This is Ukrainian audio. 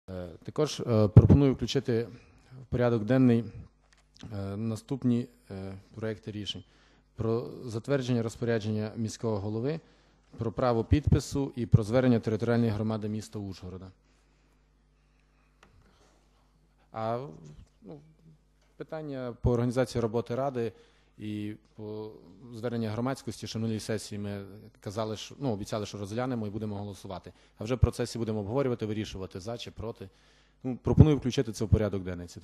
Також пропоную включити в порядок денний наступні проекти рішень. Про затвердження розпорядження міського голови, про право підпису і про звернення територіальної громади міста Ужгорода. Питання по організації роботи Ради і по звернення громадськості ще минулій сесії ми казали, що, обіцяли, що розглянемо і будемо голосувати. А вже в процесі будемо обговорювати, вирішувати за чи проти. Пропоную включити це в порядок денний.